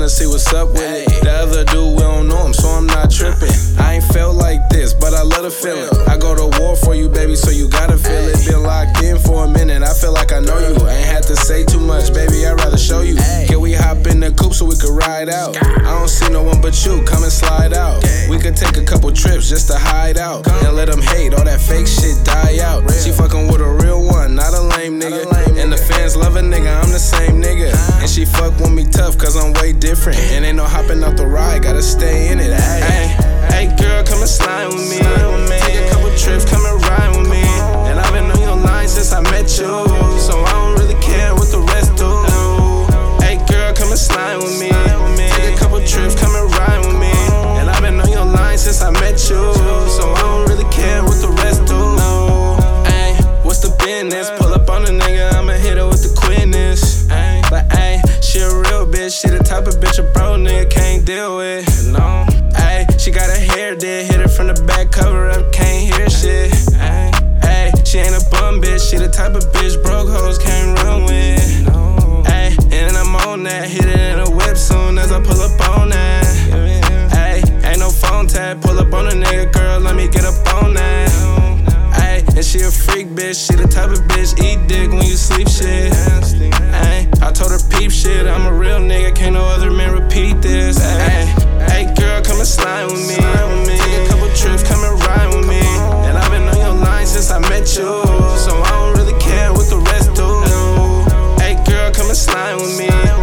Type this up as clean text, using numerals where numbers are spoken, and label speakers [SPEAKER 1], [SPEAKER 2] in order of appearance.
[SPEAKER 1] tryna see what's up with it. The other dude, we don't know him, so I'm not tripping. I ain't felt like this, but I love the feeling. I go to war for you, baby, so you gotta feel it. Been locked in for a minute, I feel like I know you. I ain't had to say too much, baby, I'd rather show you. Can we hop in the coupe so we could ride out? I don't see no one but you, come and slide out. We could take a couple trips just to hide out and let them hate, all that fake shit die out. She fucking with a real one, not a lame nigga. And the fans love a nigga, I'm the same nigga. And she fuck with me tough, cause I'm way different. And ain't no hopping out the ride, gotta stay in it. Hey, girl, come and slide with me. Take a couple trips, come and ride with me. And I've been on your line since I met you, so I don't really care what the rest do. Hey, girl, come and slide with me. Take a couple trips, come and ride with me. And I've been on your line since I met you, so I don't really care what the rest do. Ay, what's the business? Pull up on a nigga, I'ma hit her with the quickness. But ayy, she a real bitch, she the type of bitch a bro nigga can't deal with. No, ayy, she got her hair dead, hit her from the back, cover up, can't hear shit. Ayy, she ain't a bum bitch, she the type of bitch broke hoes can't run with. Ayy, and I'm on that, hit it in a whip soon as I pull up on that. Ayy, ain't no phone tag, pull up on a nigga, girl, let me get up on that. Ayy, and she a freak bitch, she the type of bitch eat dick when you sleep shit. Ayy, I told her peep shit, I'm a real nigga, can't no other man repeat this. Ayy, girl, come and slide with me. Take a couple trips, come and ride with me. And I've been on your line since I met you, so I don't really care what the rest do. Ayy, girl, come and slide with me.